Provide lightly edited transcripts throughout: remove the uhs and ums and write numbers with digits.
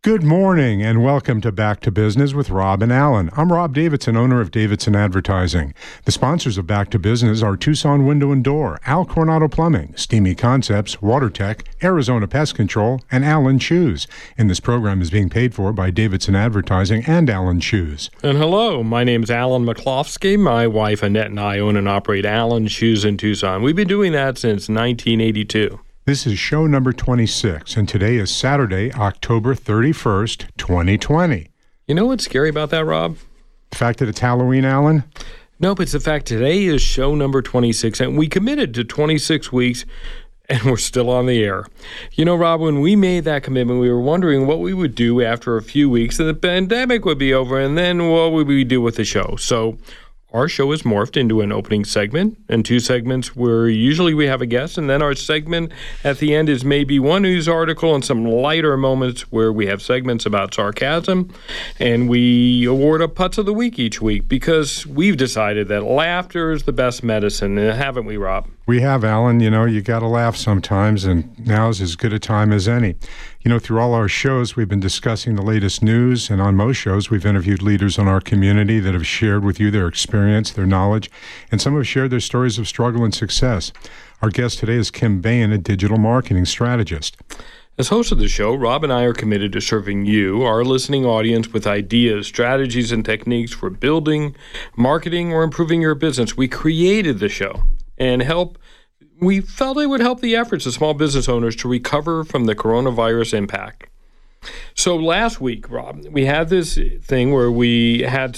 Good morning and welcome to Back to Business with Rob and Alan. I'm Rob Davidson, owner of Davidson Advertising. The sponsors of Back to Business are Tucson Window and Door, Al Coronado Plumbing, Steamy Concepts, WaterTech, Arizona Pest Control, and Allen Shoes. And this program is being paid for by Davidson Advertising and Allen Shoes. And hello, my name is Alan McCloskey. My wife Annette and I own and operate Allen Shoes in Tucson. We've been doing that since 1982. This is show number 26, and today is Saturday, October 31st, 2020. You know what's scary about that, Rob? The fact that it's Halloween, Alan? Nope, it's the fact today is show number 26, and we committed to 26 weeks, and we're still on the air. You know, Rob, when we made that commitment, we were wondering what we would do after a few weeks, and the pandemic would be over, and then what would we do with the show? So our show is morphed into an opening segment and two segments where usually we have a guest, and then our segment at the end is maybe one news article and some lighter moments where we have segments about sarcasm, and we award a Putz of the Week each week because we've decided that laughter is the best medicine, haven't we, Rob? We have, Alan. You know, you got to laugh sometimes, and now's as good a time as any. You know, through all our shows, we've been discussing the latest news, and on most shows, we've interviewed leaders in our community that have shared with you their experience, their knowledge, and some have shared their stories of struggle and success. Our guest today is Kim Bain, a digital marketing strategist. As host of the show, Rob and I are committed to serving you, our listening audience, with ideas, strategies, and techniques for building, marketing, or improving your business. We created the show and we felt it would help the efforts of small business owners to recover from the coronavirus impact. So last week, Rob, we had this thing where we had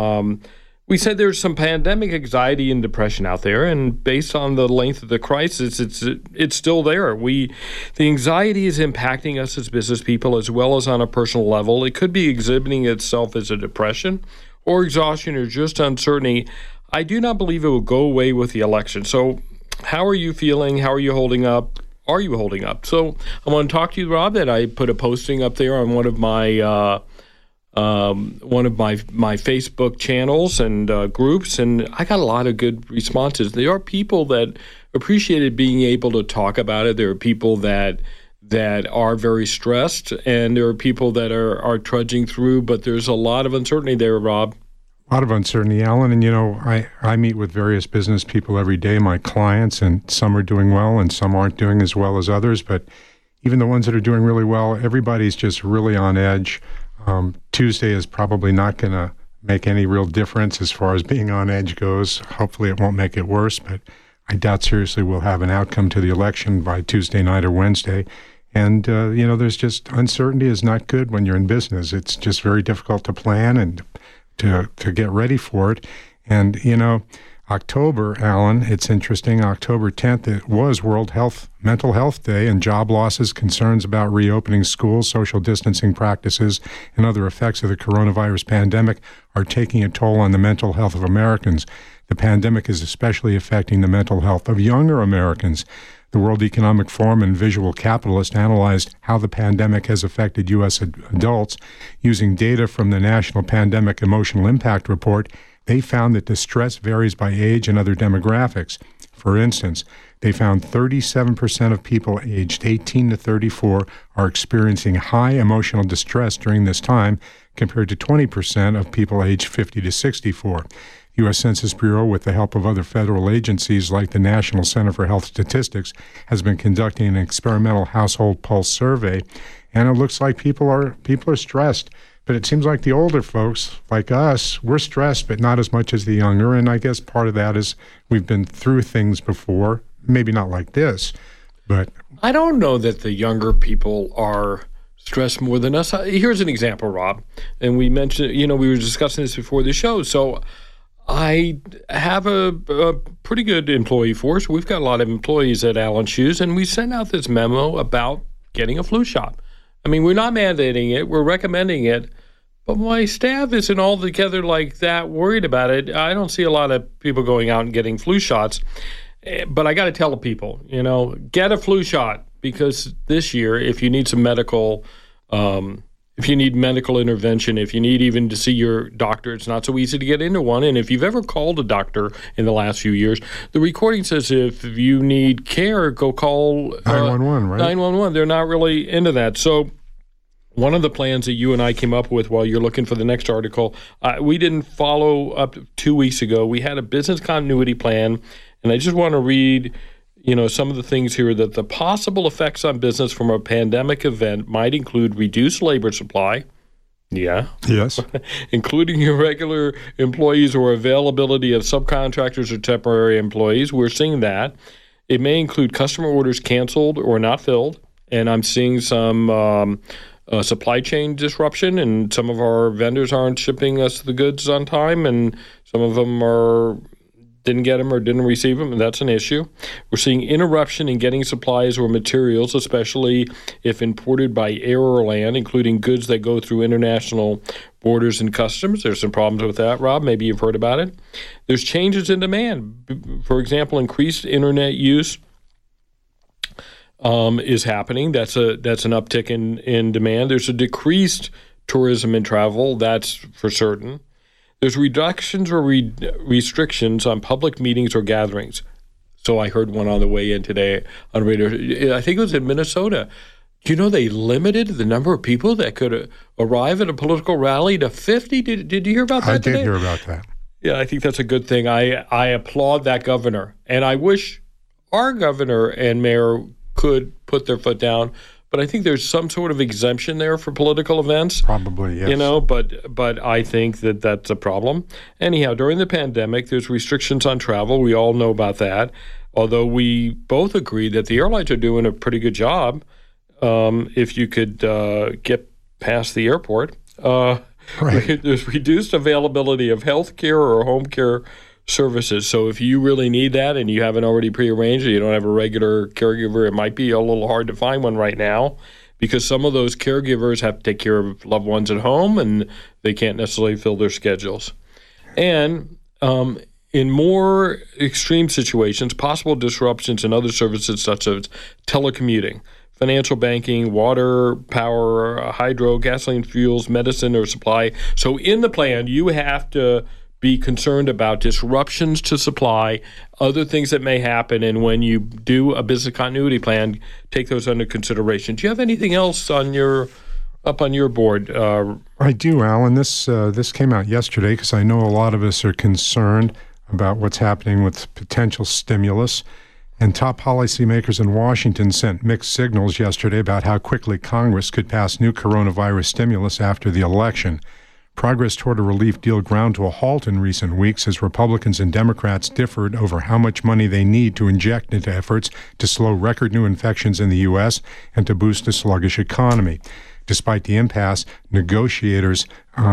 we said there's some pandemic anxiety and depression out there, and based on the length of the crisis, it's still there. The anxiety is impacting us as business people as well as on a personal level. It could be exhibiting itself as a depression or exhaustion or just uncertainty. I do not believe it will go away with the election. So how are you feeling? How are you holding up? Are you holding up? So I want to talk to you, Rob, that I put a posting up there on one of my Facebook channels and groups, and I got a lot of good responses. There are people that appreciated being able to talk about it. There are people that are very stressed, and there are people that are trudging through, but there's a lot of uncertainty there, Rob. A lot of uncertainty, Alan, and you know, I meet with various business people every day, my clients, and some are doing well and some aren't doing as well as others, but even the ones that are doing really well, everybody's just really on edge. Tuesday is probably not going to make any real difference as far as being on edge goes. Hopefully it won't make it worse, but I doubt seriously we'll have an outcome to the election by Tuesday night or Wednesday. And, you know, there's just uncertainty is not good when you're in business. It's just very difficult to plan and to get ready for it. And, you know, October, Alan, it's interesting, October 10th, it was World Mental Health Day, and job losses, concerns about reopening schools, social distancing practices, and other effects of the coronavirus pandemic are taking a toll on the mental health of Americans. The pandemic is especially affecting the mental health of younger Americans. The World Economic Forum and Visual Capitalist analyzed how the pandemic has affected U.S. adults. Using data from the National Pandemic Emotional Impact Report, they found that distress varies by age and other demographics. For instance, they found 37% of people aged 18 to 34 are experiencing high emotional distress during this time, compared to 20% of people aged 50 to 64. U.S. Census Bureau, with the help of other federal agencies like the National Center for Health Statistics, has been conducting an experimental household pulse survey, and it looks like people are stressed. But it seems like the older folks, like us, we're stressed, but not as much as the younger. And I guess part of that is we've been through things before, maybe not like this, but I don't know that the younger people are stressed more than us. Here's an example, Rob, and we mentioned, you know, we were discussing this before the show. So I have a pretty good employee force. We've got a lot of employees at Allen Shoes, and we sent out this memo about getting a flu shot. I mean, we're not mandating it. We're recommending it. But my staff isn't altogether like that worried about it. I don't see a lot of people going out and getting flu shots. But I got to tell the people, you know, get a flu shot, because this year, if you need some medical if you need medical intervention, if you need even to see your doctor, it's not so easy to get into one. And if you've ever called a doctor in the last few years, the recording says if you need care, go call 911, right? 911. They're not really into that. So one of the plans that you and I came up with while you're looking for the next article, we didn't follow up 2 weeks ago. We had a business continuity plan, and I just want to read some of the things here that the possible effects on business from a pandemic event might include reduced labor supply. Yeah. Yes. Including irregular employees or availability of subcontractors or temporary employees. We're seeing that. It may include customer orders canceled or not filled. And I'm seeing some supply chain disruption, and some of our vendors aren't shipping us the goods on time, and some of them didn't get them or didn't receive them, and that's an issue. We're seeing interruption in getting supplies or materials, especially if imported by air or land, including goods that go through international borders and customs. There's some problems with that, Rob. Maybe you've heard about it. There's changes in demand. For example, increased internet use is happening. That's an uptick in demand. There's a decreased tourism and travel. That's for certain. There's reductions or restrictions on public meetings or gatherings. So I heard one on the way in today on radio. I think it was in Minnesota. Do you know they limited the number of people that could arrive at a political rally to 50? Did you hear about that today? I did hear about that. Yeah, I think that's a good thing. I applaud that governor. And I wish our governor and mayor could put their foot down. But I think there's some sort of exemption there for political events. Probably, yes. But I think that's a problem. Anyhow, during the pandemic, there's restrictions on travel. We all know about that. Although we both agree that the airlines are doing a pretty good job if you could get past the airport. Right. There's reduced availability of health care or home care services. So if you really need that and you haven't already prearranged or you don't have a regular caregiver, it might be a little hard to find one right now because some of those caregivers have to take care of loved ones at home and they can't necessarily fill their schedules. And in more extreme situations, possible disruptions in other services such as telecommuting, financial banking, water, power, hydro, gasoline, fuels, medicine, or supply. So in the plan, you have to be concerned about disruptions to supply, other things that may happen, and when you do a business continuity plan, take those under consideration. Do you have anything else up on your board? I do, Alan. This came out yesterday because I know a lot of us are concerned about what's happening with potential stimulus. And top policymakers in Washington sent mixed signals yesterday about how quickly Congress could pass new coronavirus stimulus after the election. Progress toward a relief deal ground to a halt in recent weeks as Republicans and Democrats differed over how much money they need to inject into efforts to slow record new infections in the U.S. and to boost a sluggish economy. Despite the impasse, negotiators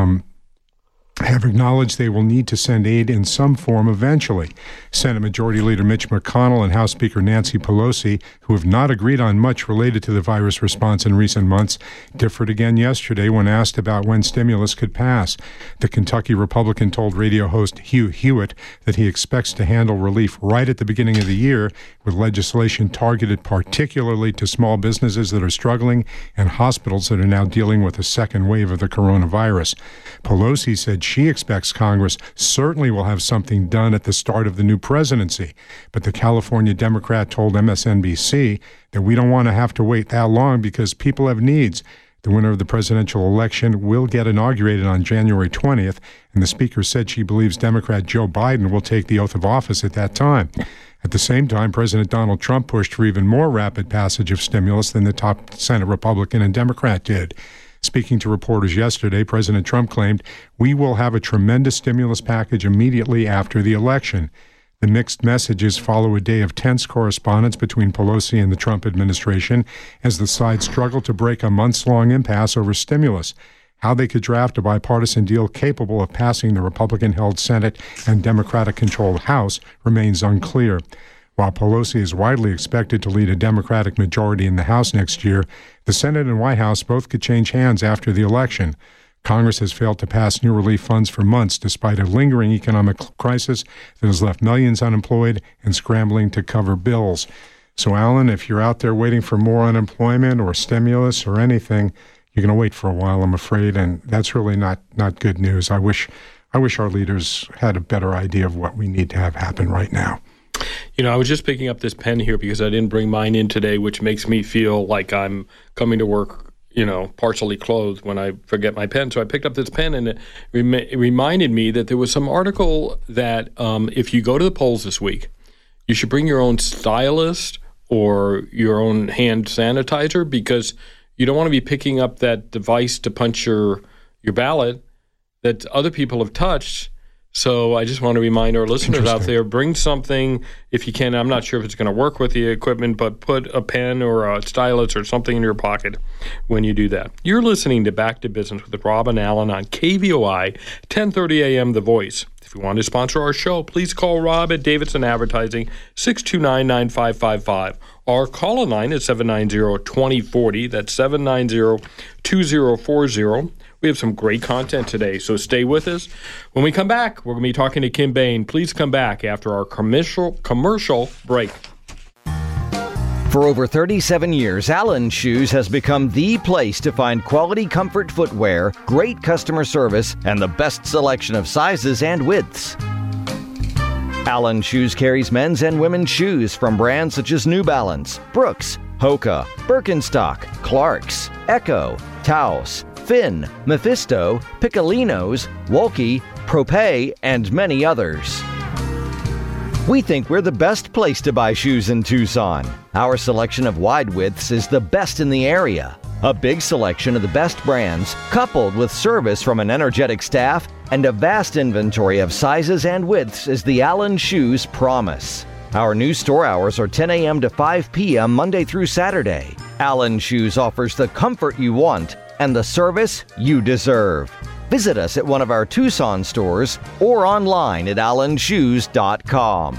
have acknowledged they will need to send aid in some form eventually. Senate Majority Leader Mitch McConnell and House Speaker Nancy Pelosi, who have not agreed on much related to the virus response in recent months, differed again yesterday when asked about when stimulus could pass. The Kentucky Republican told radio host Hugh Hewitt that he expects to handle relief right at the beginning of the year, with legislation targeted particularly to small businesses that are struggling and hospitals that are now dealing with a second wave of the coronavirus. Pelosi said she expects Congress certainly will have something done at the start of the new presidency. But the California Democrat told MSNBC that we don't want to have to wait that long because people have needs. The winner of the presidential election will get inaugurated on January 20th, and the speaker said she believes Democrat Joe Biden will take the oath of office at that time. At the same time, President Donald Trump pushed for even more rapid passage of stimulus than the top Senate Republican and Democrat did. Speaking to reporters yesterday, President Trump claimed, "We will have a tremendous stimulus package immediately after the election." The mixed messages follow a day of tense correspondence between Pelosi and the Trump administration as the sides struggle to break a months-long impasse over stimulus. How they could draft a bipartisan deal capable of passing the Republican-held Senate and Democratic-controlled House remains unclear. While Pelosi is widely expected to lead a Democratic majority in the House next year, the Senate and White House both could change hands after the election. Congress has failed to pass new relief funds for months despite a lingering economic crisis that has left millions unemployed and scrambling to cover bills. So, Alan, if you're out there waiting for more unemployment or stimulus or anything, you're going to wait for a while, I'm afraid, and that's really not good news. I wish our leaders had a better idea of what we need to have happen right now. You know, I was just picking up this pen here because I didn't bring mine in today, which makes me feel like I'm coming to work partially clothed when I forget my pen. So I picked up this pen, and it reminded me that there was some article that if you go to the polls this week, you should bring your own stylist or your own hand sanitizer, because you don't want to be picking up that device to punch your ballot that other people have touched. So I just want to remind our listeners out there, bring something if you can. I'm not sure if it's going to work with the equipment, but put a pen or a stylus or something in your pocket when you do that. You're listening to Back to Business with Rob and Alan on KVOI, 1030 a.m. The Voice. If you want to sponsor our show, please call Rob at Davidson Advertising, 629-9555. Our call-in line is 790-2040. That's 790-2040. We have some great content today, so stay with us. When we come back, we're going to be talking to Kim Bain. Please come back after our commercial break. For over 37 years, Allen Shoes has become the place to find quality comfort footwear, great customer service, and the best selection of sizes and widths. Allen Shoes carries men's and women's shoes from brands such as New Balance, Brooks, Hoka, Birkenstock, Clarks, Echo, Taos, Finn, Mephisto, Piccolinos, Wolke, Propay, and many others. We think we're the best place to buy shoes in Tucson. Our selection of wide widths is the best in the area. A big selection of the best brands, coupled with service from an energetic staff and a vast inventory of sizes and widths, is the Allen Shoes promise. Our new store hours are 10 a.m. to 5 p.m. Monday through Saturday. Allen Shoes offers the comfort you want and the service you deserve. Visit us at one of our Tucson stores or online at allenshoes.com.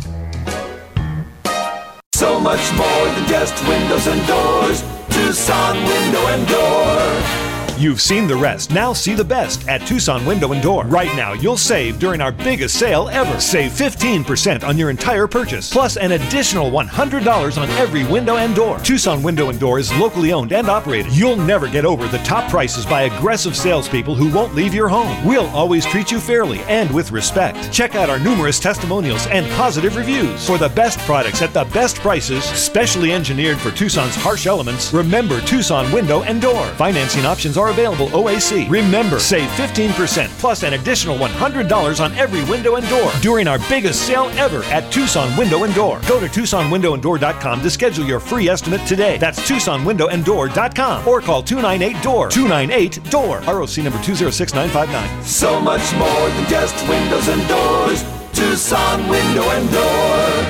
So much more than just windows and doors. Tucson Window and Door. You've seen the rest. Now see the best at Tucson Window and Door. Right now, you'll save during our biggest sale ever. Save 15% on your entire purchase, plus an additional $100 on every window and door. Tucson Window and Door is locally owned and operated. You'll never get over the top prices by aggressive salespeople who won't leave your home. We'll always treat you fairly and with respect. Check out our numerous testimonials and positive reviews. For the best products at the best prices, specially engineered for Tucson's harsh elements, remember Tucson Window and Door. Financing options are available OAC. Remember, save 15% plus an additional $100 on every window and door during our biggest sale ever at Tucson Window and Door. Go to TucsonWindowAndDoor.com to schedule your free estimate today. That's TucsonWindowAndDoor.com or call 298-DOOR. 298-DOOR. ROC number 206959. So much more than just windows and doors. Tucson Window and Door.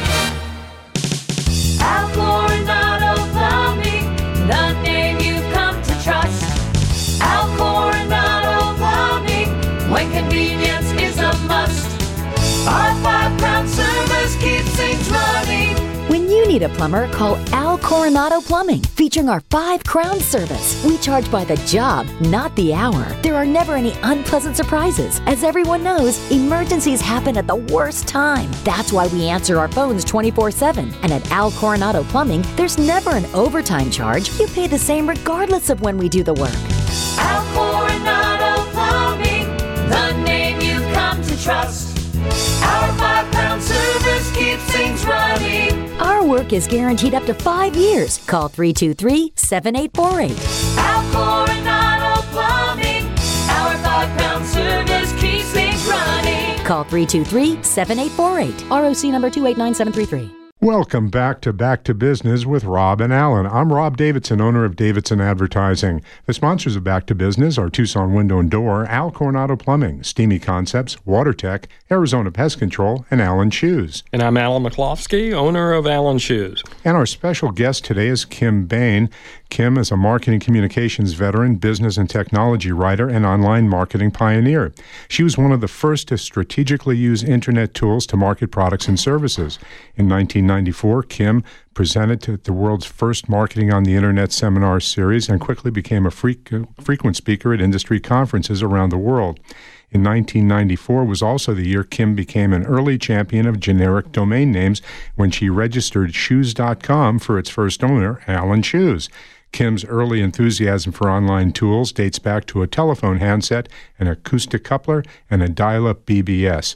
Al Coronado Plumbing, the name you've come to trust. Al Coronado Plumbing, when convenience is a must. Our 5-crown service keeps things running. When you need a plumber, call Al Coronado Plumbing, featuring our 5-crown service. We charge by the job, not the hour. There are never any unpleasant surprises. As everyone knows, emergencies happen at the worst time. That's why we answer our phones 24/7. And at Al Coronado Plumbing, there's never an overtime charge. You pay the same regardless of when we do the work. Al Coronado Plumbing, the name you've come to trust. Our 5-crown service keeps things running. Our work is guaranteed up to 5 years. Call 323-7848. Al Coronado Plumbing, our 5-crown service keeps things running. Call 323-7848. ROC number 289733. Welcome back to Business with Rob and Alan. I'm Rob Davidson, owner of Davidson Advertising. The sponsors of Back to Business are Tucson Window and Door, Al Coronado Plumbing, Steamy Concepts, WaterTech, Arizona Pest Control, and Allen Shoes. And I'm Alan McCloskey, owner of Allen Shoes. And our special guest today is Kim Bain. Kim is a marketing communications veteran, business and technology writer, and online marketing pioneer. She was one of the first to strategically use internet tools to market products and services. In 1994, Kim presented to the world's first Marketing on the Internet seminar series and quickly became a frequent speaker at industry conferences around the world. In 1994 was also the year Kim became an early champion of generic domain names when she registered shoes.com for its first owner, Allen Shoes. Kim's early enthusiasm for online tools dates back to a telephone handset, an acoustic coupler, and a dial-up BBS.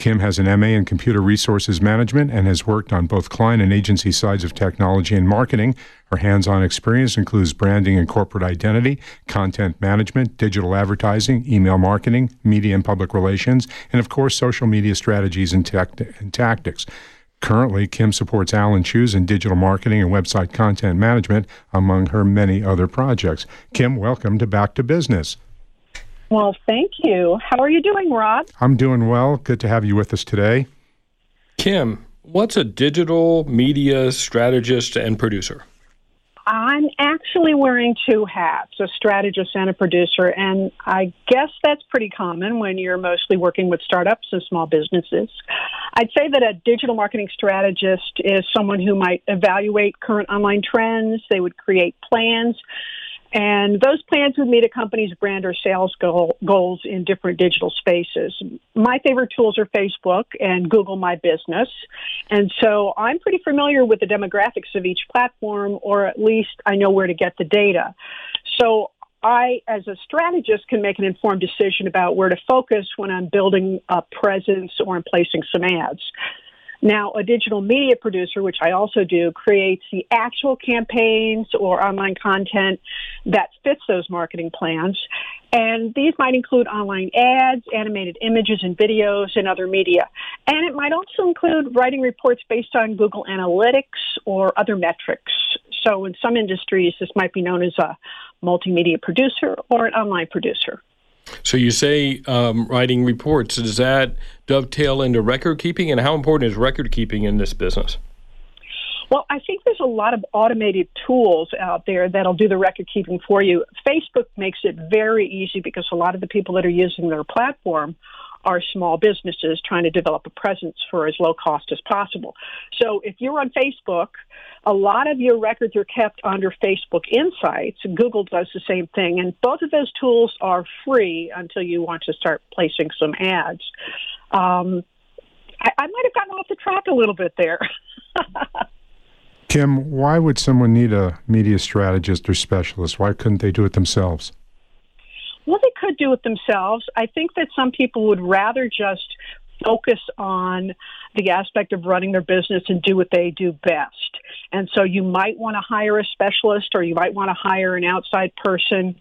Kim has an MA in Computer Resources Management and has worked on both client and agency sides of technology and marketing. Her hands-on experience includes branding and corporate identity, content management, digital advertising, email marketing, media and public relations, and of course, social media strategies and tactics. Currently, Kim supports Allen Shoes in digital marketing and website content management, among her many other projects. Kim, welcome to Back to Business. Well, thank you. How are you doing, Rob? I'm doing well. Good to have you with us today. Kim, what's a digital media strategist and producer? I'm actually wearing two hats, a strategist and a producer, and I guess that's pretty common when you're mostly working with startups and small businesses. I'd say that a digital marketing strategist is someone who might evaluate current online trends. They would create plans, and those plans would meet a company's brand or sales goals in different digital spaces. My favorite tools are Facebook and Google My Business. And so I'm pretty familiar with the demographics of each platform, or at least I know where to get the data. So I, as a strategist, can make an informed decision about where to focus when I'm building a presence or I'm placing some ads. Now, a digital media producer, which I also do, creates the actual campaigns or online content that fits those marketing plans. And these might include online ads, animated images and videos, and other media. And it might also include writing reports based on Google Analytics or other metrics. So in some industries, this might be known as a multimedia producer or an online producer. So you say writing reports. Does that dovetail into record keeping? And how important is record keeping in this business? Well, I think there's a lot of automated tools out there that'll do the record keeping for you. Facebook makes it very easy because a lot of the people that are using their platform are small businesses trying to develop a presence for as low cost as possible. So if you're on Facebook, a lot of your records are kept under Facebook Insights. Google does the same thing. And both of those tools are free until you want to start placing some ads. I might have gotten off the track a little bit there. Kim, why would someone need a media strategist or specialist? Why couldn't they do it themselves? Well, they could do it themselves. I think that some people would rather just focus on the aspect of running their business and do what they do best. And so you might want to hire a specialist, or you might want to hire an outside person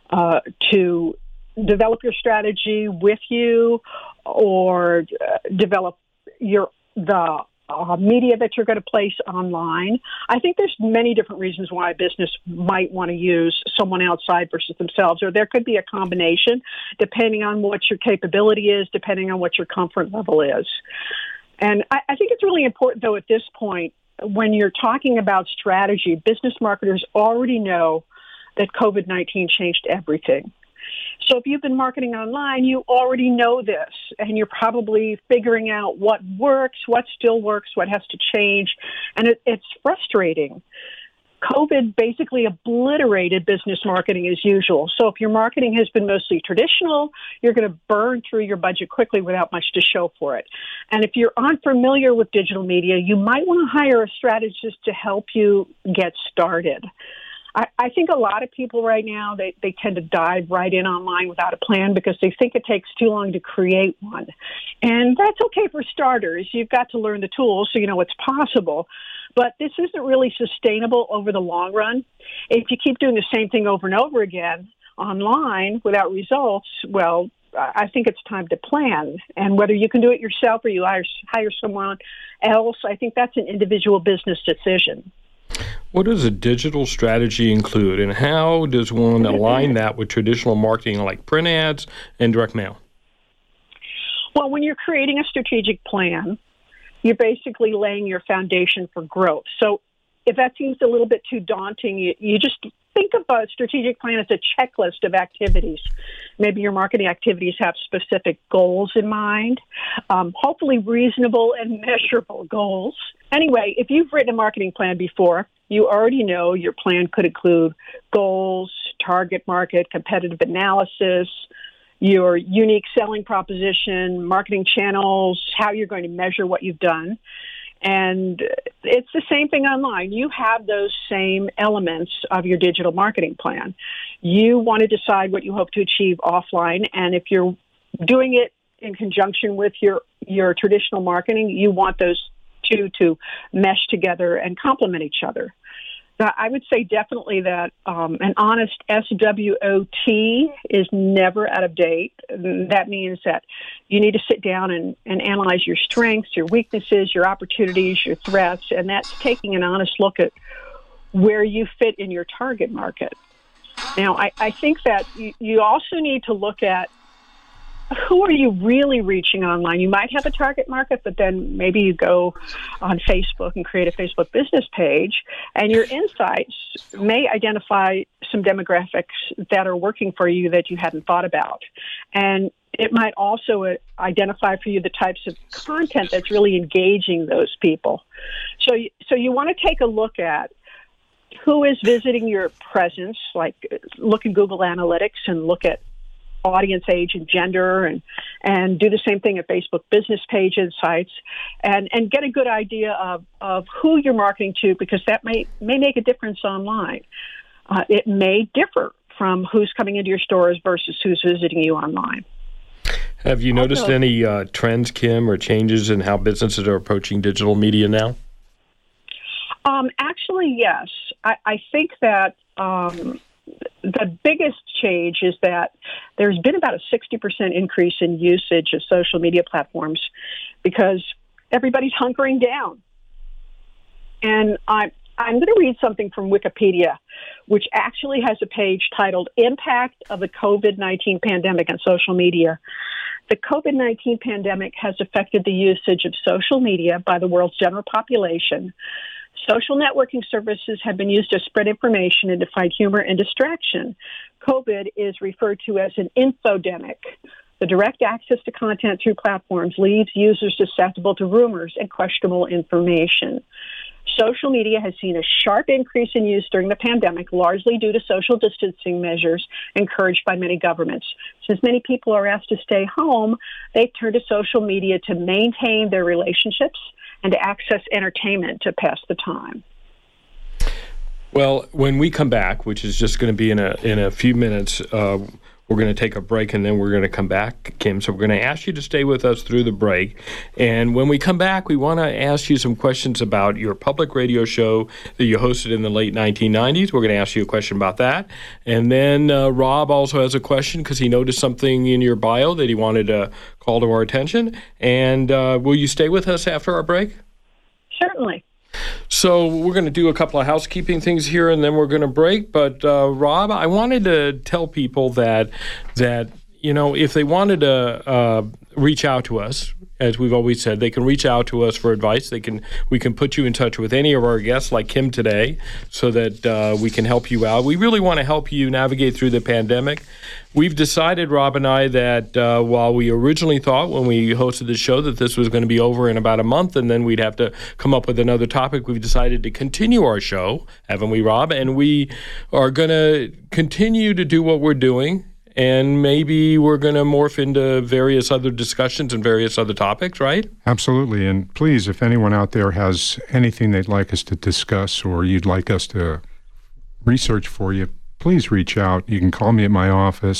to develop your strategy with you, or develop the media that you're going to place online. I think there's many different reasons why a business might want to use someone outside versus themselves, or there could be a combination depending on what your capability is, depending on what your comfort level is. And I think it's really important, though, at this point, when you're talking about strategy, business marketers already know that COVID-19 changed everything. So if you've been marketing online, you already know this, and you're probably figuring out what works, what still works, what has to change, and it's frustrating. COVID basically obliterated business marketing as usual. So if your marketing has been mostly traditional, you're going to burn through your budget quickly without much to show for it. And if you're unfamiliar with digital media, you might want to hire a strategist to help you get started. I think a lot of people right now, they tend to dive right in online without a plan because they think it takes too long to create one. And that's okay for starters. You've got to learn the tools so you know what's possible. But this isn't really sustainable over the long run. If you keep doing the same thing over and over again online without results, well, I think it's time to plan. And whether you can do it yourself or you hire someone else, I think that's an individual business decision. What does a digital strategy include, and how does one align that with traditional marketing like print ads and direct mail? Well, when you're creating a strategic plan, you're basically laying your foundation for growth. So if that seems a little bit too daunting, you just think of a strategic plan as a checklist of activities. Maybe your marketing activities have specific goals in mind, hopefully reasonable and measurable goals. Anyway, if you've written a marketing plan before, you already know your plan could include goals, target market, competitive analysis, your unique selling proposition, marketing channels, how you're going to measure what you've done. And it's the same thing online. You have those same elements of your digital marketing plan. You want to decide what you hope to achieve offline, and if you're doing it in conjunction with your traditional marketing, you want those two to mesh together and complement each other. I would say definitely that an honest SWOT is never out of date. That means that you need to sit down and analyze your strengths, your weaknesses, your opportunities, your threats, and that's taking an honest look at where you fit in your target market. Now, I think that you also need to look at who are you really reaching online. You might have a target market, but then maybe you go on Facebook and create a Facebook business page, and your insights may identify some demographics that are working for you that you hadn't thought about. And it might also identify for you the types of content that's really engaging those people. So you want to take a look at who is visiting your presence, like look in Google Analytics and look at audience age and gender, and do the same thing at Facebook business page insights, and get a good idea of who you're marketing to, because that may make a difference online. It may differ from who's coming into your stores versus who's visiting you online. Have you noticed any trends, Kim, or changes in how businesses are approaching digital media now? Actually, yes. I think that the biggest change is that there's been about a 60% increase in usage of social media platforms because everybody's hunkering down. And I'm going to read something from Wikipedia, which actually has a page titled Impact of the COVID-19 Pandemic on Social Media. The COVID-19 pandemic has affected the usage of social media by the world's general population. Social networking services have been used to spread information and to find humor and distraction. COVID is referred to as an infodemic. The direct access to content through platforms leaves users susceptible to rumors and questionable information. Social media has seen a sharp increase in use during the pandemic, largely due to social distancing measures encouraged by many governments. Since many people are asked to stay home, they've turned to social media to maintain their relationships and to access entertainment to pass the time. Well, when we come back, which is just going to be in a few minutes, we're going to take a break, and then we're going to come back, Kim. So we're going to ask you to stay with us through the break. And when we come back, we want to ask you some questions about your public radio show that you hosted in the late 1990s. We're going to ask you a question about that. And then Rob also has a question because he noticed something in your bio that he wanted to call to our attention. And will you stay with us after our break? Certainly. So we're going to do a couple of housekeeping things here, and then we're going to break. But Rob, I wanted to tell people that if they wanted to reach out to us, as we've always said, they can reach out to us for advice. We can put you in touch with any of our guests, like Kim today, so that we can help you out. We really want to help you navigate through the pandemic. We've decided, Rob and I, that while we originally thought when we hosted the show that this was going to be over in about a month and then we'd have to come up with another topic, we've decided to continue our show, haven't we, Rob? And we are going to continue to do what we're doing. And maybe we're going to morph into various other discussions and various other topics, right? Absolutely. And please, if anyone out there has anything they'd like us to discuss or you'd like us to research for you, please reach out. You can call me at my office,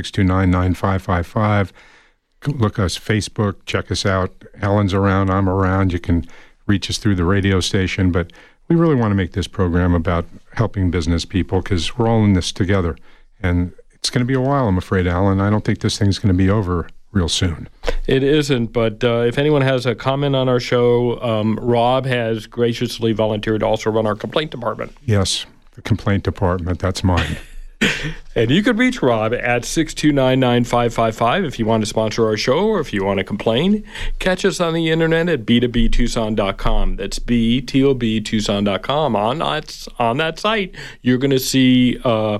629-9555. Look us Facebook, check us out. Alan's around, I'm around. You can reach us through the radio station. But we really want to make this program about helping business people because we're all in this together. And it's going to be a while, I'm afraid, Alan. I don't think this thing's going to be over real soon. It isn't, but if anyone has a comment on our show, Rob has graciously volunteered to also run our complaint department. Yes, the complaint department, that's mine. And you could reach Rob at 629-9555 if you want to sponsor our show or if you want to complain. Catch us on the internet at b2btucson.com. That's btobtucson.com. On that site, you're going to see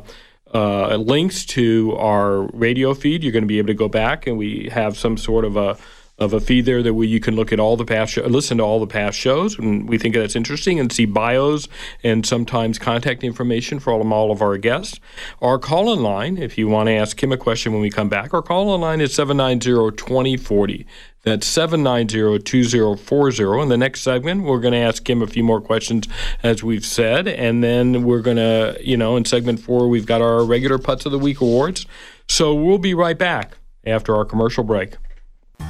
links to our radio feed. You're going to be able to go back, and we have some sort of a feed there that you can look at all the past listen to all the past shows, and we think that's interesting, and see bios and sometimes contact information for all of our guests. Our call-in line, if you want to ask Kim a question when we come back, our call-in line is 790-2040. That's 790-2040. In the next segment, we're going to ask Kim a few more questions, as we've said, and then we're going to, in segment 4, we've got our regular Putts of the Week awards. So we'll be right back after our commercial break.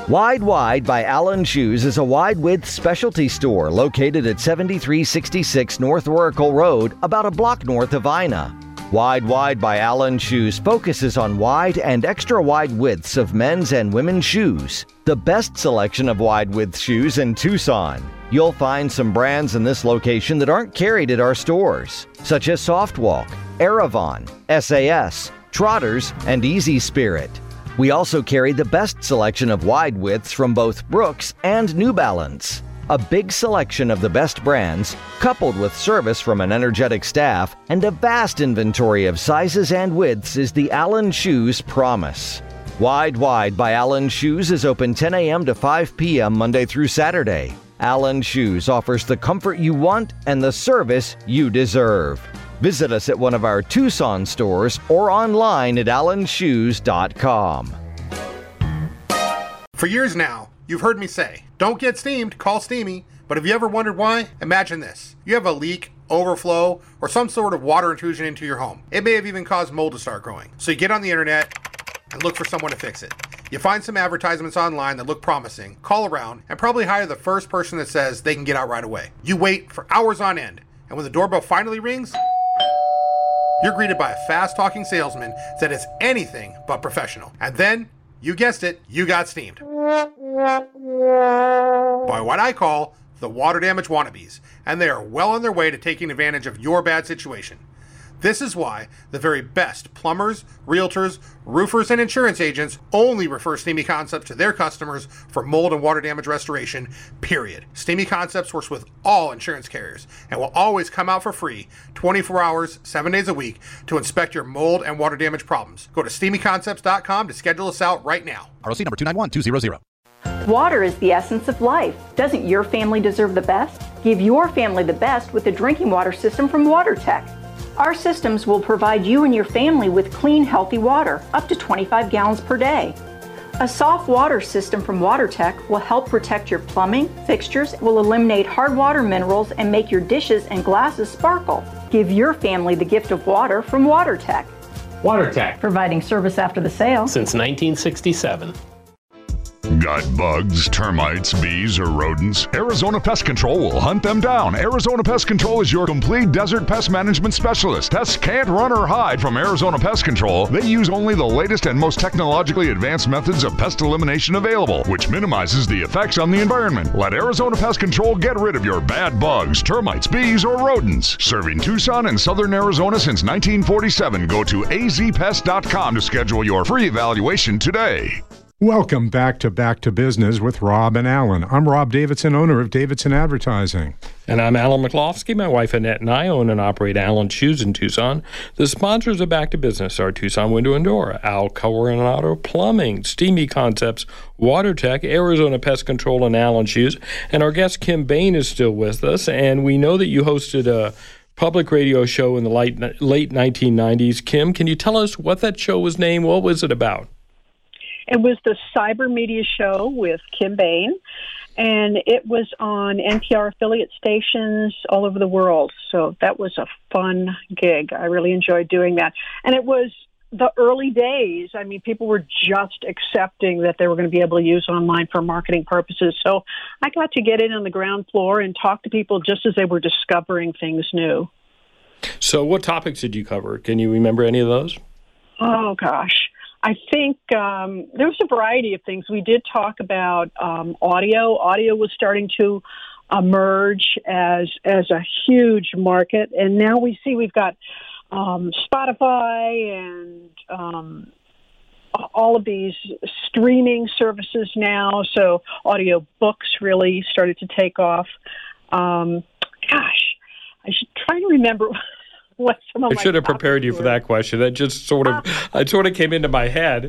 Wide by Allen Shoes is a wide-width specialty store located at 7366 North Oracle Road, about a block north of Ina. Wide by Allen Shoes focuses on wide and extra wide widths of men's and women's shoes. The best selection of wide-width shoes in Tucson. You'll find some brands in this location that aren't carried at our stores, such as Softwalk, Aravon, SAS, Trotters, and Easy Spirit. We also carry the best selection of wide widths from both Brooks and New Balance. A big selection of the best brands, coupled with service from an energetic staff and a vast inventory of sizes and widths, is the Allen Shoes promise. Wide by Allen Shoes is open 10 a.m. to 5 p.m. Monday through Saturday. Allen Shoes offers the comfort you want and the service you deserve. Visit us at one of our Tucson stores or online at allenshoes.com. For years now, you've heard me say, don't get steamed, call Steamy. But have you ever wondered why? Imagine this. You have a leak, overflow, or some sort of water intrusion into your home. It may have even caused mold to start growing. So you get on the internet and look for someone to fix it. You find some advertisements online that look promising, call around, and probably hire the first person that says they can get out right away. You wait for hours on end, and when the doorbell finally rings, you're greeted by a fast-talking salesman that is anything but professional. And then, you guessed it, you got steamed. By what I call the water damage wannabes, and they are well on their way to taking advantage of your bad situation. This is why the very best plumbers, realtors, roofers, and insurance agents only refer Steamy Concepts to their customers for mold and water damage restoration, period. Steamy Concepts works with all insurance carriers and will always come out for free 24 hours, 7 days a week to inspect your mold and water damage problems. Go to steamyconcepts.com to schedule us out right now. ROC number 291200. Water is the essence of life. Doesn't your family deserve the best? Give your family the best with the drinking water system from WaterTech. Our systems will provide you and your family with clean, healthy water, up to 25 gallons per day. A soft water system from WaterTech will help protect your plumbing, fixtures, will eliminate hard water minerals, and make your dishes and glasses sparkle. Give your family the gift of water from WaterTech. WaterTech, providing service after the sale since 1967. Got bugs, termites, bees, or rodents? Arizona Pest Control will hunt them down. Arizona Pest Control is your complete desert pest management specialist. Pests can't run or hide from Arizona Pest Control. They use only the latest and most technologically advanced methods of pest elimination available, which minimizes the effects on the environment. Let Arizona Pest Control get rid of your bad bugs, termites, bees, or rodents. Serving Tucson and southern Arizona since 1947. Go to azpest.com to schedule your free evaluation today. Welcome back to Business with Rob and Alan. I'm Rob Davidson, owner of Davidson Advertising. And I'm Alan McCloskey. My wife Annette and I own and operate Allen Shoes in Tucson. The sponsors of Back to Business are Tucson Window and Door, Al Coronado Plumbing, Steamy Concepts, WaterTech, Arizona Pest Control, and Allen Shoes. And our guest Kim Bain is still with us. And we know that you hosted a public radio show in the late 1990s. Kim, can you tell us what that show was named? What was it about? It was the Cyber Media Show with Kim Bain, and it was on NPR affiliate stations all over the world. So that was a fun gig. I really enjoyed doing that. And it was the early days. I mean, people were just accepting that they were going to be able to use online for marketing purposes. So I got to get in on the ground floor and talk to people just as they were discovering things new. So what topics did you cover? Can you remember any of those? Oh, gosh. I think there was a variety of things. We did talk about audio. Audio was starting to emerge as a huge market, and now we've got Spotify and all of these streaming services now. So audio books really started to take off. I should try to remember. I should have prepared you for that question. That just sort of came into my head.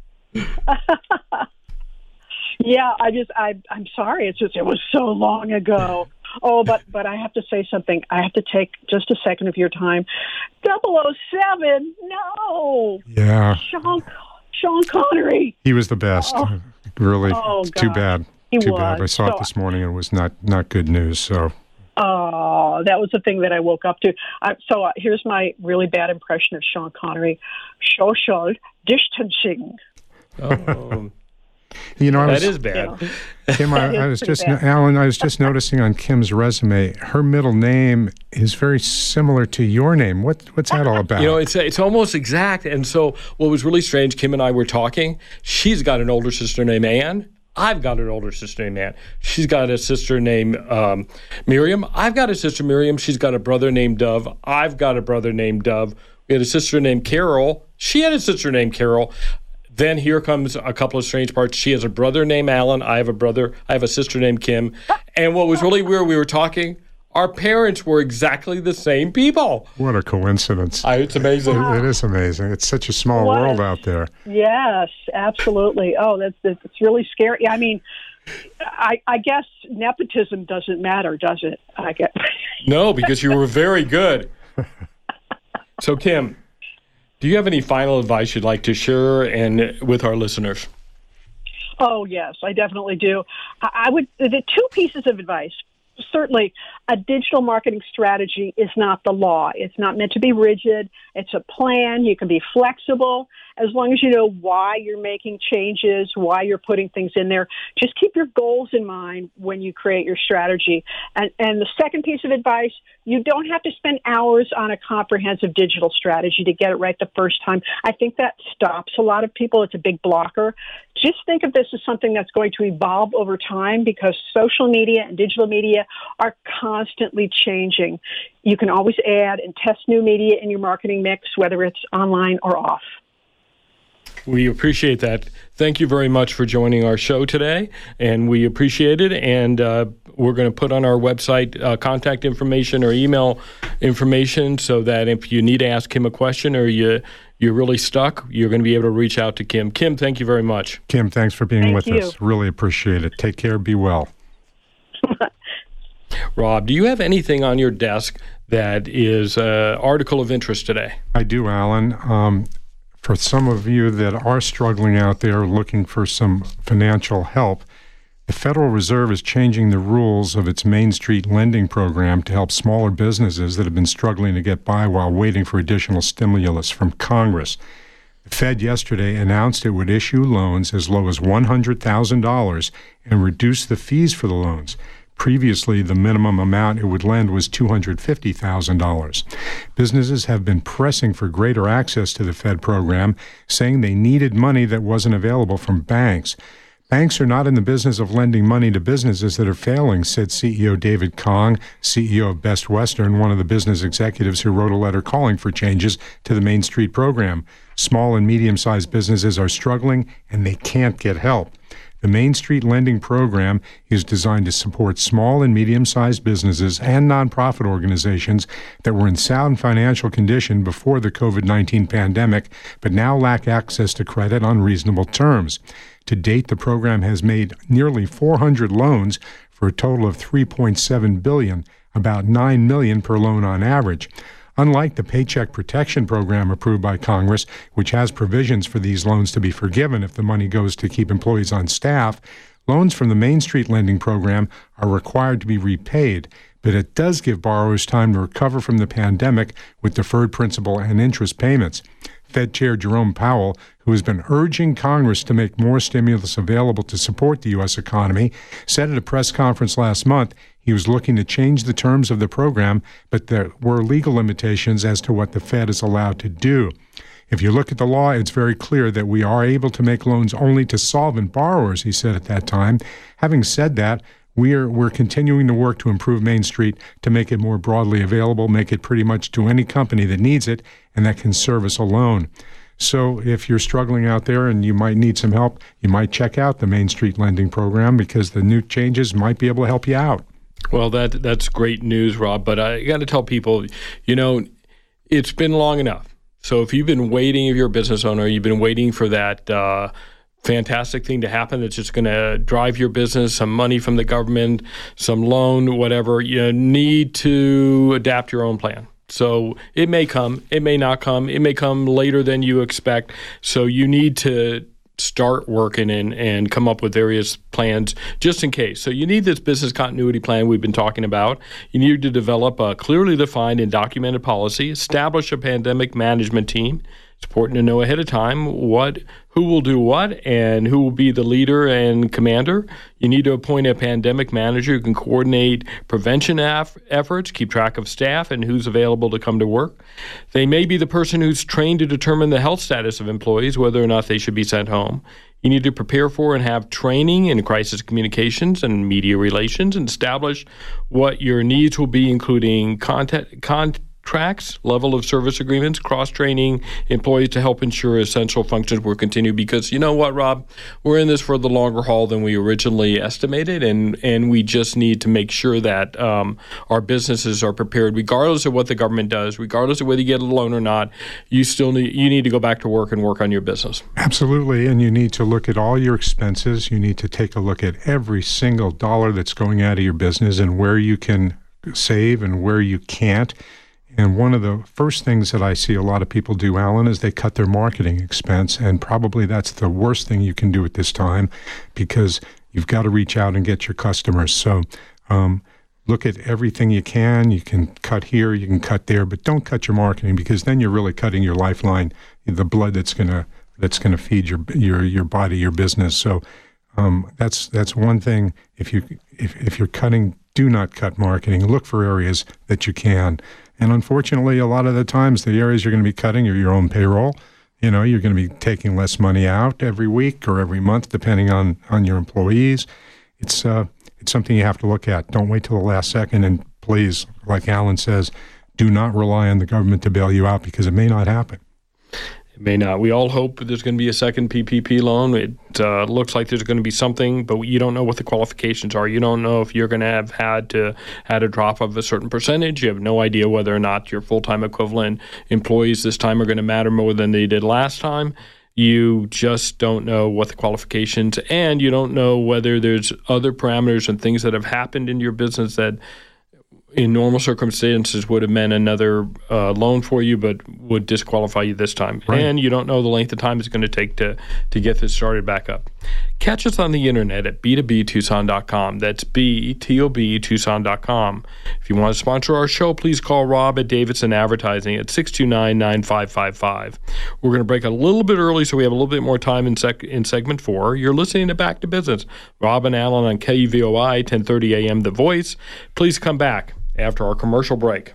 Yeah, I'm sorry. It was so long ago. Oh, but I have to say something. I have to take just a second of your time. 007, no. Yeah. Sean Connery. He was the best. Oh. Really, oh, too bad. Too bad. I saw it this morning and it was not good news, so... Oh, that was the thing that I woke up to. So here's my really bad impression of Sean Connery. Social distancing. Oh. You know, that is bad. Kim, I was just Alan. I was just noticing on Kim's resume, her middle name is very similar to your name. What's that all about? You know, it's almost exact. And so, what was really strange, Kim and I were talking. She's got an older sister named Ann. I've got an older sister named Ann. She's got a sister named Miriam. I've got a sister Miriam. She's got a brother named Dove. I've got a brother named Dove. We had a sister named Carol. She had a sister named Carol. Then here comes a couple of strange parts. She has a brother named Alan. I have a sister named Kim. And what was really weird, we were talking, our parents were exactly the same people. What a coincidence. It's amazing. It is amazing. It's such a small world out there. Yes, absolutely. Oh, that's really scary. I mean, I guess nepotism doesn't matter, does it? I guess. No, because you were very good. So, Kim, do you have any final advice you'd like to share and with our listeners? Oh, yes, I definitely do. The two pieces of advice. Certainly, a digital marketing strategy is not the law. It's not meant to be rigid. It's a plan. You can be flexible as long as you know why you're making changes, why you're putting things in there. Just keep your goals in mind when you create your strategy. And the second piece of advice, you don't have to spend hours on a comprehensive digital strategy to get it right the first time. I think that stops a lot of people. It's a big blocker. Just think of this as something that's going to evolve over time because social media and digital media are constantly changing. You can always add and test new media in your marketing mix, whether it's online or off. We appreciate that. Thank you very much for joining our show today, and we appreciate it. And we're going to put on our website contact information or email information so that if you need to ask Kim a question or you're really stuck, you're going to be able to reach out to Kim. Kim, thank you very much. Kim, thanks for being with us. Really appreciate it. Take care. Be well. Rob, do you have anything on your desk that is an article of interest today? I do, Alan. For some of you that are struggling out there looking for some financial help, the Federal Reserve is changing the rules of its Main Street lending program to help smaller businesses that have been struggling to get by while waiting for additional stimulus from Congress. The Fed yesterday announced it would issue loans as low as $100,000 and reduce the fees for the loans. Previously, the minimum amount it would lend was $250,000. Businesses have been pressing for greater access to the Fed program, saying they needed money that wasn't available from banks. Banks are not in the business of lending money to businesses that are failing, said CEO David Kong, CEO of Best Western, one of the business executives who wrote a letter calling for changes to the Main Street program. Small and medium-sized businesses are struggling, and they can't get help. The Main Street Lending Program is designed to support small and medium-sized businesses and nonprofit organizations that were in sound financial condition before the COVID-19 pandemic, but now lack access to credit on reasonable terms. To date, the program has made nearly 400 loans for a total of $3.7 billion, about $9 million per loan on average. Unlike the Paycheck Protection Program approved by Congress, which has provisions for these loans to be forgiven if the money goes to keep employees on staff, loans from the Main Street Lending Program are required to be repaid, but it does give borrowers time to recover from the pandemic with deferred principal and interest payments. Fed Chair Jerome Powell, who has been urging Congress to make more stimulus available to support the U.S. economy, said at a press conference last month he was looking to change the terms of the program, but there were legal limitations as to what the Fed is allowed to do. If you look at the law, it's very clear that we are able to make loans only to solvent borrowers, he said at that time. Having said that, we're continuing to work to improve Main Street to make it more broadly available, make it pretty much to any company that needs it and that can service a loan. So if you're struggling out there and you might need some help, you might check out the Main Street Lending Program because the new changes might be able to help you out. Well, that's great news, Rob, but I got to tell people, it's been long enough. So if you've been waiting, if you're a business owner, you've been waiting for that fantastic thing to happen that's just going to drive your business, some money from the government, some loan, whatever, you need to adapt your own plan. So it may come, it may not come, it may come later than you expect. So you need to start working and come up with various plans just in case. So you need this business continuity plan we've been talking about. You need to develop a clearly defined and documented policy, establish a pandemic management team, It's important to know ahead of time who will do what and who will be the leader and commander. You need to appoint a pandemic manager who can coordinate prevention efforts, keep track of staff, and who's available to come to work. They may be the person who's trained to determine the health status of employees, whether or not they should be sent home. You need to prepare for and have training in crisis communications and media relations and establish what your needs will be, including contracts, level of service agreements, cross-training employees to help ensure essential functions will continue. Because you know what, Rob? We're in this for the longer haul than we originally estimated, and we just need to make sure that our businesses are prepared, regardless of what the government does, regardless of whether you get a loan or not. You need to go back to work and work on your business. Absolutely, and you need to look at all your expenses. You need to take a look at every single dollar that's going out of your business and where you can save and where you can't. And one of the first things that I see a lot of people do, Alan, is they cut their marketing expense. And probably that's the worst thing you can do at this time, because you've got to reach out and get your customers. So look at everything you can. You can cut here, you can cut there, but don't cut your marketing, because then you're really cutting your lifeline, the blood that's gonna feed your body, your business. So that's one thing. If you're cutting, do not cut marketing. Look for areas that you can. And unfortunately, a lot of the times, the areas you're going to be cutting are your own payroll. You're going to be taking less money out every week or every month, depending on your employees. It's something you have to look at. Don't wait till the last second. And please, like Alan says, do not rely on the government to bail you out, because it may not happen. It may not. We all hope there's going to be a second PPP loan. It looks like there's going to be something, but you don't know what the qualifications are. You don't know if you're going to have had a drop of a certain percentage. You have no idea whether or not your full-time equivalent employees this time are going to matter more than they did last time. You just don't know what the qualifications, and you don't know whether there's other parameters and things that have happened in your business that in normal circumstances would have meant another loan for you, but would disqualify you this time. Right. And you don't know the length of time it's going to take to get this started back up. Catch us on the internet at b2btucson.com. That's B-T-O-B Tucson.com. If you want to sponsor our show, please call Rob at Davidson Advertising at 629-9555. We're going to break a little bit early, so we have a little bit more time in segment 4. You're listening to Back to Business. Rob and Alan on KVOI, 1030 AM, The Voice. Please come back after our commercial break.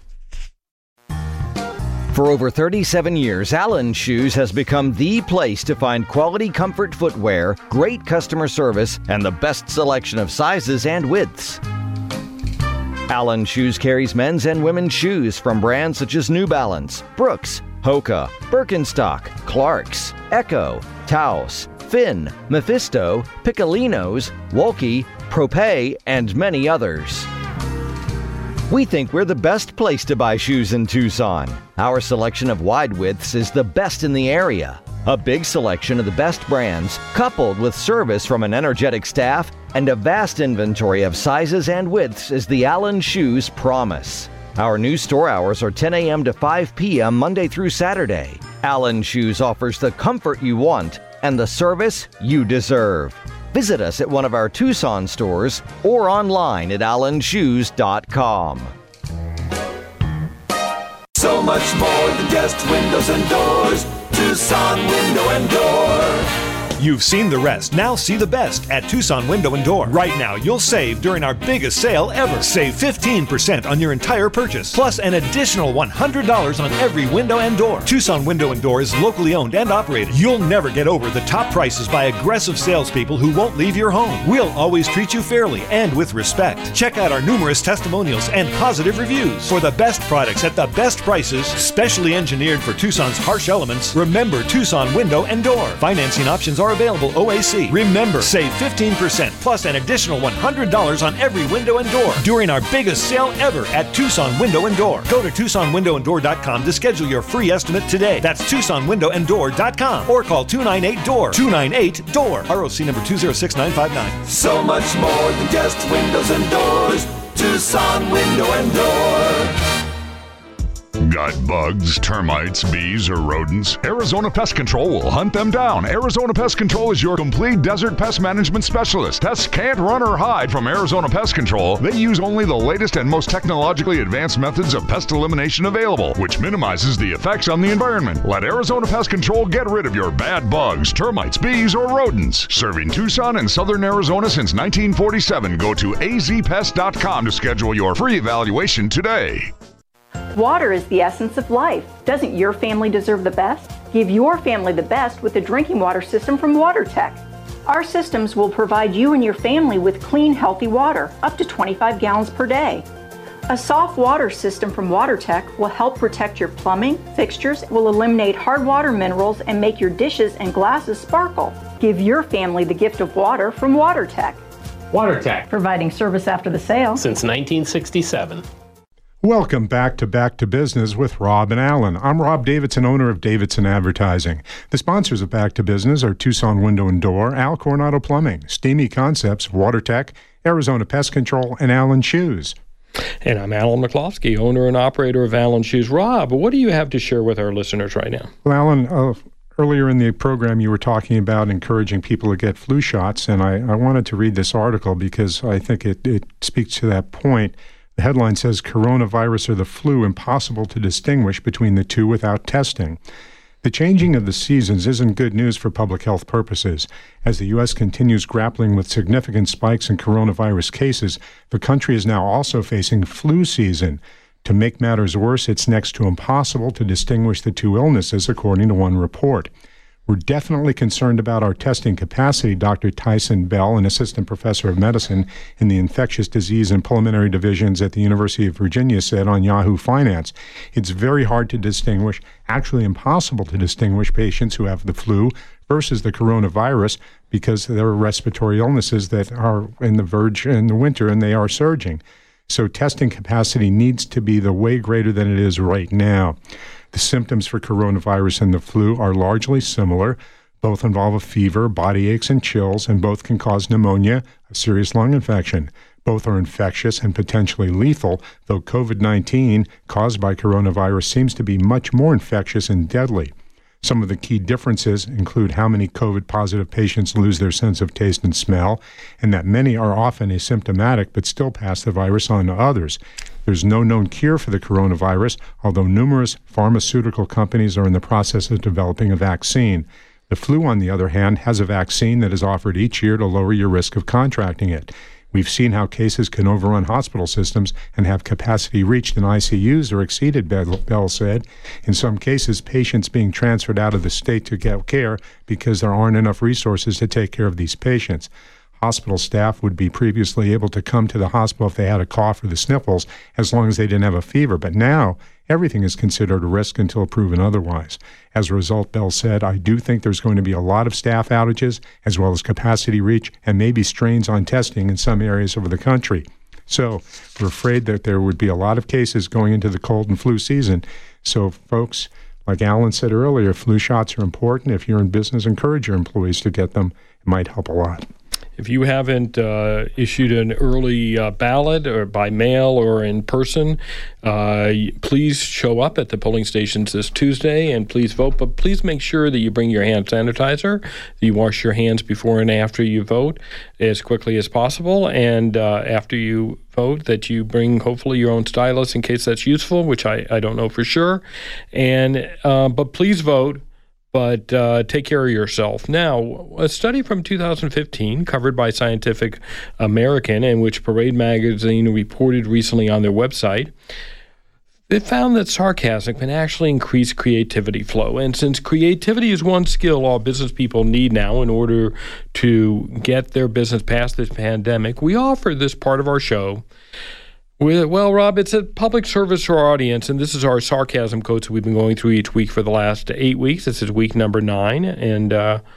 For over 37 years, Allen Shoes has become the place to find quality comfort footwear, great customer service, and the best selection of sizes and widths. Allen Shoes carries men's and women's shoes from brands such as New Balance, Brooks, Hoka, Birkenstock, Clarks, Echo, Taos, Finn, Mephisto, Piccolinos, Wolke, Propé, and many others. We think we're the best place to buy shoes in Tucson. Our selection of wide widths is the best in the area. A big selection of the best brands, coupled with service from an energetic staff and a vast inventory of sizes and widths, is the Allen Shoes promise. Our new store hours are 10 a.m. to 5 p.m. Monday through Saturday. Allen Shoes offers the comfort you want and the service you deserve. Visit us at one of our Tucson stores or online at allenshoes.com. So much more than just windows and doors. Tucson Window and Door. You've seen the rest. Now see the best at Tucson Window and Door. Right now, you'll save during our biggest sale ever. Save 15% on your entire purchase, plus an additional $100 on every window and door. Tucson Window and Door is locally owned and operated. You'll never get over the top prices by aggressive salespeople who won't leave your home. We'll always treat you fairly and with respect. Check out our numerous testimonials and positive reviews. For the best products at the best prices, specially engineered for Tucson's harsh elements, remember Tucson Window and Door. Financing options are available OAC. Remember, save 15% plus an additional $100 on every window and door during our biggest sale ever at Tucson Window and Door. Go to TucsonWindowandDoor.com to schedule your free estimate today. That's TucsonWindowandDoor.com or call 298-DOOR. 298-DOOR. ROC number 206959. So much more than just windows and doors. Tucson Window and Door. Got bugs, termites, bees, or rodents? Arizona Pest Control will hunt them down. Arizona Pest Control is your complete desert pest management specialist. Pests can't run or hide from Arizona Pest Control. They use only the latest and most technologically advanced methods of pest elimination available, which minimizes the effects on the environment. Let Arizona Pest Control get rid of your bad bugs, termites, bees, or rodents. Serving Tucson and southern Arizona since 1947. Go to azpest.com to schedule your free evaluation today. Water is the essence of life. Doesn't your family deserve the best? Give your family the best with the drinking water system from WaterTech. Our systems will provide you and your family with clean, healthy water, up to 25 gallons per day. A soft water system from WaterTech will help protect your plumbing, fixtures, will eliminate hard water minerals, and make your dishes and glasses sparkle. Give your family the gift of water from WaterTech. WaterTech, providing service after the sale since 1967. Welcome back to Business with Rob and Alan. I'm Rob Davidson, owner of Davidson Advertising. The sponsors of Back to Business are Tucson Window and Door, Al Coronado Plumbing, Steamy Concepts, WaterTech, Arizona Pest Control, and Allen Shoes. And I'm Alan McCloskey, owner and operator of Allen Shoes. Rob, what do you have to share with our listeners right now? Well, Alan, earlier in the program you were talking about encouraging people to get flu shots, and I wanted to read this article because I think it speaks to that point. The headline says, Coronavirus or the flu, impossible to distinguish between the two without testing. The changing of the seasons isn't good news for public health purposes. As the U.S. continues grappling with significant spikes in coronavirus cases, the country is now also facing flu season. To make matters worse, it's next to impossible to distinguish the two illnesses, according to one report. We're definitely concerned about our testing capacity, Dr. Tyson Bell, an assistant professor of medicine in the infectious disease and pulmonary divisions at the University of Virginia, said on Yahoo Finance. It's very hard to distinguish, actually impossible to distinguish patients who have the flu versus the coronavirus because there are respiratory illnesses that are in the verge in the winter and they are surging. So testing capacity needs to be the way greater than it is right now. The symptoms for coronavirus and the flu are largely similar. Both involve a fever, body aches, and chills, and both can cause pneumonia, a serious lung infection. Both are infectious and potentially lethal, though COVID-19, caused by coronavirus, seems to be much more infectious and deadly. Some of the key differences include how many COVID-positive patients lose their sense of taste and smell, and that many are often asymptomatic but still pass the virus on to others. There's no known cure for the coronavirus, although numerous pharmaceutical companies are in the process of developing a vaccine. The flu, on the other hand, has a vaccine that is offered each year to lower your risk of contracting it. We've seen how cases can overrun hospital systems and have capacity reached in ICUs or exceeded, Bell said. In some cases, patients being transferred out of the state to get care because there aren't enough resources to take care of these patients. Hospital staff would be previously able to come to the hospital if they had a cough or the sniffles, as long as they didn't have a fever. But now, everything is considered a risk until proven otherwise. As a result, Bell said, I do think there's going to be a lot of staff outages, as well as capacity reach, and maybe strains on testing in some areas of the country. So we're afraid that there would be a lot of cases going into the cold and flu season. So folks, like Alan said earlier, flu shots are important. If you're in business, encourage your employees to get them. It might help a lot. If you haven't issued an early ballot or by mail or in person, please show up at the polling stations this Tuesday and please vote. But please make sure that you bring your hand sanitizer, that you wash your hands before and after you vote as quickly as possible. And after you vote, that you bring hopefully your own stylus in case that's useful, which I don't know for sure. And but please vote. But take care of yourself. Now, a study from 2015 covered by Scientific American, in which Parade Magazine reported recently on their website, it found that sarcasm can actually increase creativity flow. And since creativity is one skill all business people need now in order to get their business past this pandemic, we offer this part of our show. Well, Rob, it's a public service to our audience, and this is our sarcasm codes we've been going through each week for the last 8 weeks. This is week number 9. And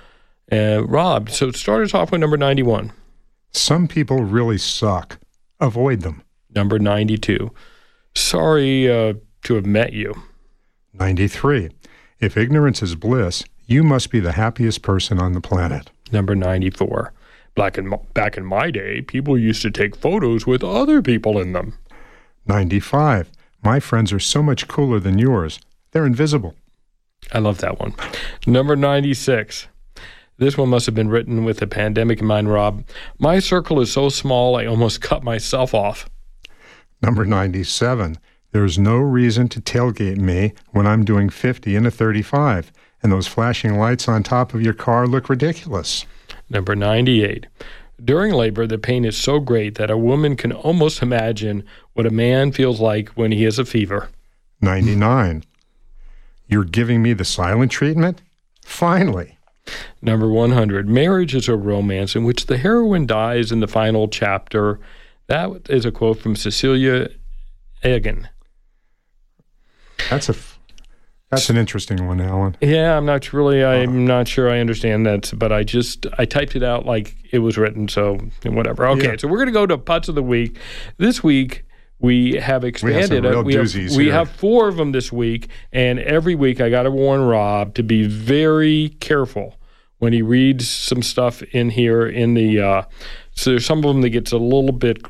Rob, so start us off with number 91. Some people really suck. Avoid them. Number 92. Sorry to have met you. 93. If ignorance is bliss, you must be the happiest person on the planet. Number 94. Back in my day, people used to take photos with other people in them. 95. My friends are so much cooler than yours. They're invisible. I love that one. Number 96. This one must have been written with the pandemic in mind, Rob. My circle is so small, I almost cut myself off. Number 97. There's no reason to tailgate me when I'm doing 50 in a 35, and those flashing lights on top of your car look ridiculous. Number 98. During labor, the pain is so great that a woman can almost imagine what a man feels like when he has a fever. 99. You're giving me the silent treatment? Finally. Number 100. Marriage is a romance in which the heroine dies in the final chapter. That is a quote from Cecilia Egan. That's an interesting one, Alan. Yeah, I'm not sure I understand that, but I typed it out like it was written, so whatever. Okay, So we're going to go to Putts of the Week. This week, we have expanded it. We have 4 of them this week, and every week I got to warn Rob to be very careful when he reads some stuff in here in the so there's some of them that gets a little bit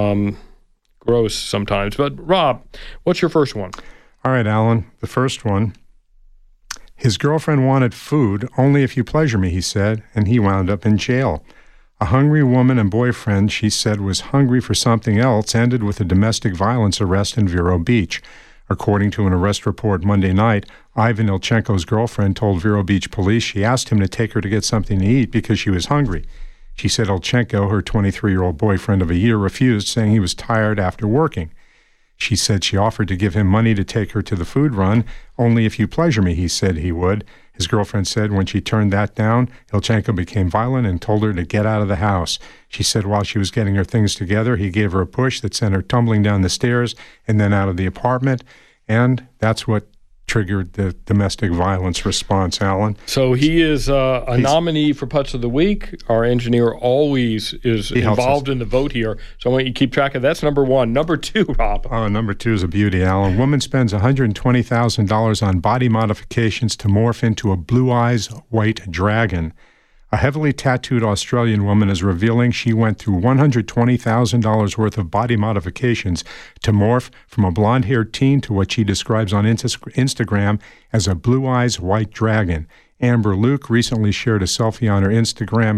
gross sometimes. But Rob, what's your first one? All right, Alan, the first one. His girlfriend wanted food only if you pleasure me, he said, and he wound up in jail. A hungry woman and boyfriend she said was hungry for something else ended with a domestic violence arrest in Vero Beach. According to an arrest report Monday night, Ivan Ilchenko's girlfriend told Vero Beach police she asked him to take her to get something to eat because she was hungry. She said Ilchenko, her 23-year-old boyfriend of a year, refused, saying he was tired after working. She said she offered to give him money to take her to the food run, only if you pleasure me, he said he would. His girlfriend said when she turned that down, Ilchenko became violent and told her to get out of the house. She said while she was getting her things together, he gave her a push that sent her tumbling down the stairs and then out of the apartment, and that's what triggered the domestic violence response, Alan. So he is a nominee for Putts of the Week. Our engineer always is involved in the vote here, so I want you to keep track of that. That's number 1. Number 2, Rob. Oh, number 2 is a beauty, Alan. Woman spends $120,000 on body modifications to morph into a blue eyes white dragon. A heavily tattooed Australian woman is revealing she went through $120,000 worth of body modifications to morph from a blonde-haired teen to what she describes on Instagram as a blue eyes white dragon. Amber Luke recently shared a selfie on her Instagram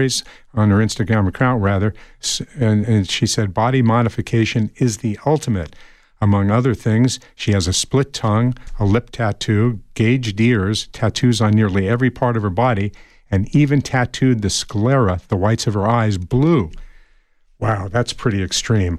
account, and she said body modification is the ultimate. Among other things, she has a split tongue, a lip tattoo, gauged ears, tattoos on nearly every part of her body, and even tattooed the sclera, the whites of her eyes, blue. Wow, that's pretty extreme.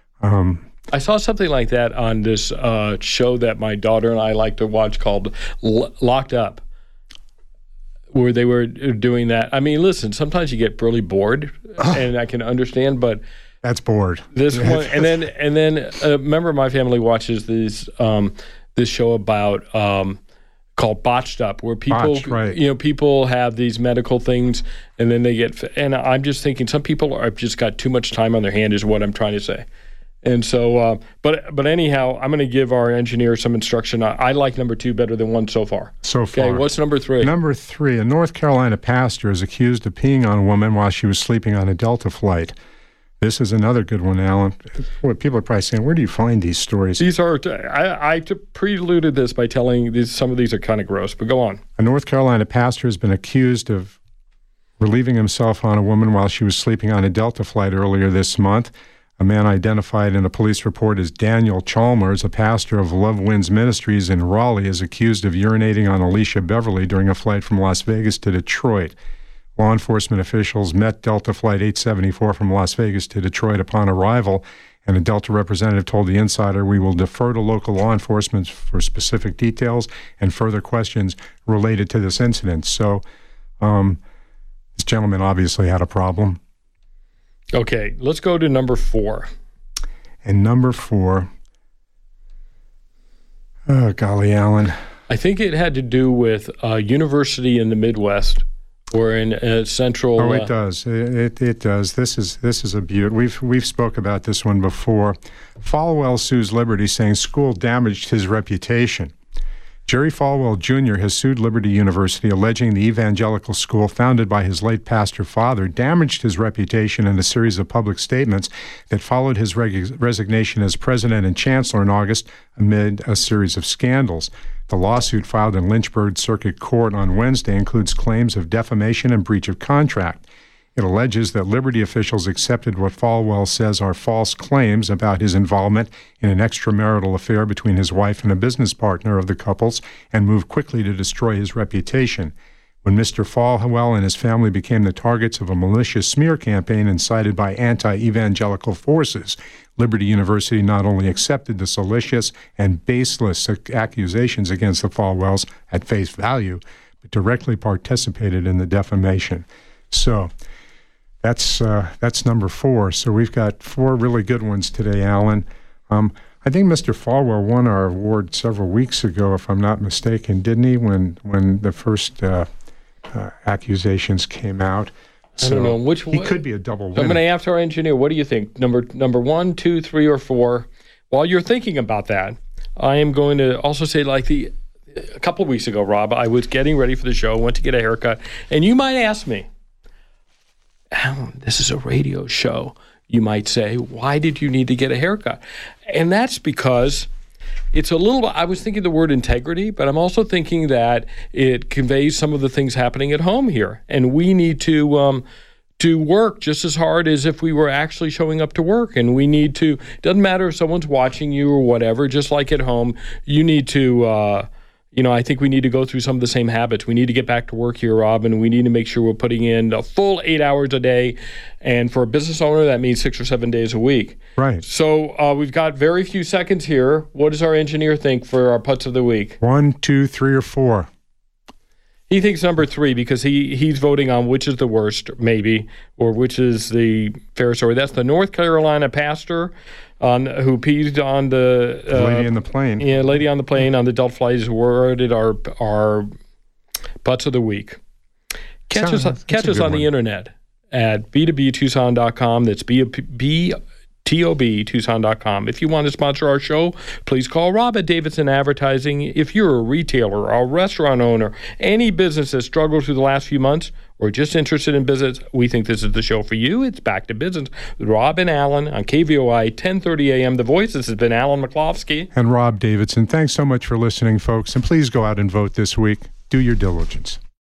I saw something like that on this show that my daughter and I like to watch called Locked Up, where they were doing that. I mean, listen, sometimes you get really bored, and I can understand, but that's bored. This one, and then a member of my family watches this show about called Botched Up, where people, people have these medical things, and then they get. And I'm just thinking, some people have just got too much time on their hand, is what I'm trying to say. And so, but anyhow, I'm going to give our engineer some instruction. I like number 2 better than 1 so far. Okay, what's number 3? Number 3, a North Carolina pastor is accused of peeing on a woman while she was sleeping on a Delta flight. This is another good one, Alan. People are probably saying, where do you find these stories? These are, I preluded this by telling some of these are kind of gross, but go on. A North Carolina pastor has been accused of relieving himself on a woman while she was sleeping on a Delta flight earlier this month. A man identified in a police report as Daniel Chalmers, a pastor of Love Wins Ministries in Raleigh, is accused of urinating on Alicia Beverly during a flight from Las Vegas to Detroit. Law enforcement officials met Delta Flight 874 from Las Vegas to Detroit upon arrival, and a Delta representative told the Insider, "We will defer to local law enforcement for specific details and further questions related to this incident." So this gentleman obviously had a problem. Okay, let's go to number 4. And number 4, oh, golly, Alan. I think it had to do with a university in the Midwest. Or in central. Oh, it does. It does. This is a beaut. We've spoke about this one before. Falwell sues Liberty, saying school damaged his reputation. Jerry Falwell Jr. has sued Liberty University, alleging the evangelical school founded by his late pastor father damaged his reputation in a series of public statements that followed his resignation as president and chancellor in August amid a series of scandals. The lawsuit filed in Lynchburg Circuit Court on Wednesday includes claims of defamation and breach of contract. It alleges that Liberty officials accepted what Falwell says are false claims about his involvement in an extramarital affair between his wife and a business partner of the couple's and moved quickly to destroy his reputation. When Mr. Falwell and his family became the targets of a malicious smear campaign incited by anti-evangelical forces, Liberty University not only accepted the salacious and baseless accusations against the Falwells at face value, but directly participated in the defamation. So that's number 4. So we've got 4 really good ones today, Alan. I think Mr. Falwell won our award several weeks ago, if I'm not mistaken, didn't he, when the first accusations came out? So I don't know which one. He could be a double winner. I'm going to ask our engineer, what do you think? Number 1, 2, 3, or 4? While you're thinking about that, I am going to also say, like a couple of weeks ago, Rob, I was getting ready for the show, went to get a haircut, and you might ask me, Alan, this is a radio show. You might say, why did you need to get a haircut? And that's because it's a little, I was thinking the word integrity, but I'm also thinking that it conveys some of the things happening at home here. And we need to work just as hard as if we were actually showing up to work. And we need to, doesn't matter if someone's watching you or whatever, just like at home, you need to, I think we need to go through some of the same habits. We need to get back to work here, Rob, and we need to make sure we're putting in a full 8 hours a day. And for a business owner, that means 6 or 7 days a week. Right. So we've got very few seconds here. What does our engineer think for our putts of the week? 1, 2, 3, or 4. He thinks number 3 because he's voting on which is the worst, maybe, or which is the fair story. That's the North Carolina pastor who peed on the lady in the plane. Yeah, lady on the plane on the Delta flight is awarded our butts of the week. Catch us on the internet at b2btucson.com. That's BTOBTucson.com. If you want to sponsor our show, please call Rob at Davidson Advertising. If you're a retailer, a restaurant owner, any business that struggled through the last few months, or just interested in business, we think this is the show for you. It's Back to Business with Rob and Alan on KVOI 1030 AM. The Voice. This has been Alan McCloskey. And Rob Davidson. Thanks so much for listening, folks. And please go out and vote this week. Do your diligence.